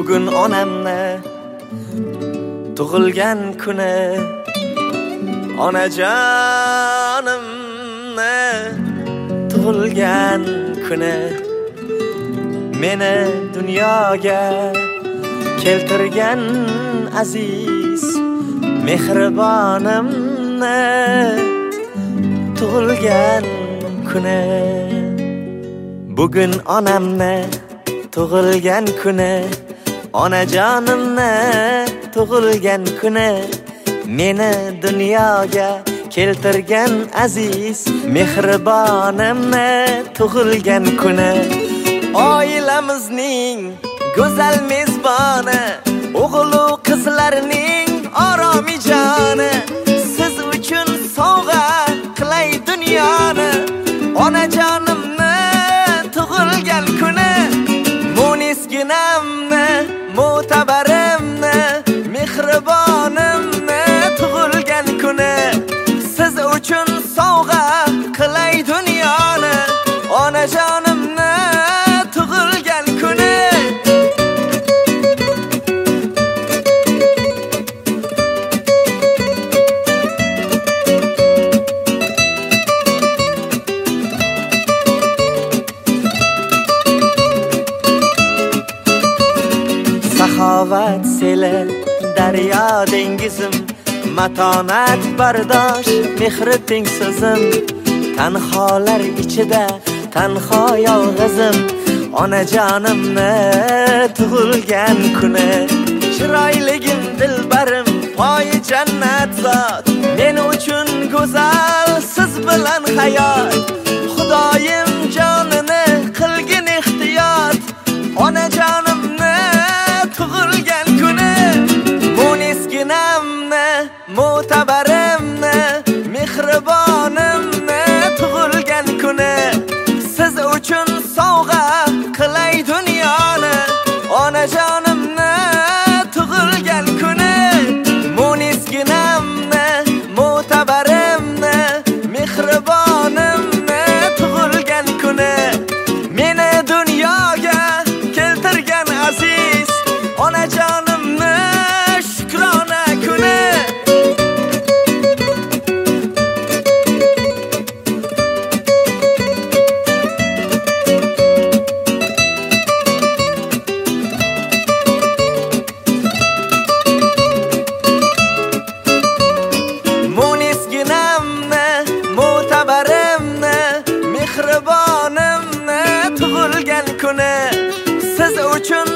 Bugun onamni tug'ilgan kuni, onajonimni tug'ilgan kuni, meni dunyoga keltirgan aziz mehribonimni tug'ilgan kuni. Bugun onamni tug'ilgan kuni, onajonimni tug'ilgan kuni, meni dunyoga keltirgan aziz mehribonimni tug'ilgan kuni. Oilamizning go'zal mezboni, o'g'il va qizlarning oromijoni, siz uchun sovg'a qilay dunyoni. Onajonimni tug'ilgan kuni, munisginamni, mo'tabarimni, mehribonimni tug'ilgan kuni, siz uchun sovg'a qilay dunyoni. Onajonimni tug'ilgan kuni. Saxovat seli, daryo dengizim, matonat bardosh, mehri teng so'zim. Tanholar ichida tanho yolg'izim, onajonimni tug'ilgan kuni. Chiroyligim, dilbarim, poyi jannat zot, men uchun go'zal, siz bilan hayot. Xudoyim jonini qilgin ehtiyot, onajonimni tug'ilgan kuni. Munisginamni, mo'tabarimni, mehribonimni tug'ilgan kuni, siz uchun sovg'a qilay dunyoni. Onajonimni tug'ilgan kuni, munisginamni, mo'tabarimni, mehribonimni tug'ilgan kuni, meni dunyoga keltirgan aziz onajonimni shukrona kuni. Munisginamni, mo'tabarimni, mehribonimni tug'ilgan kuni, siz uchun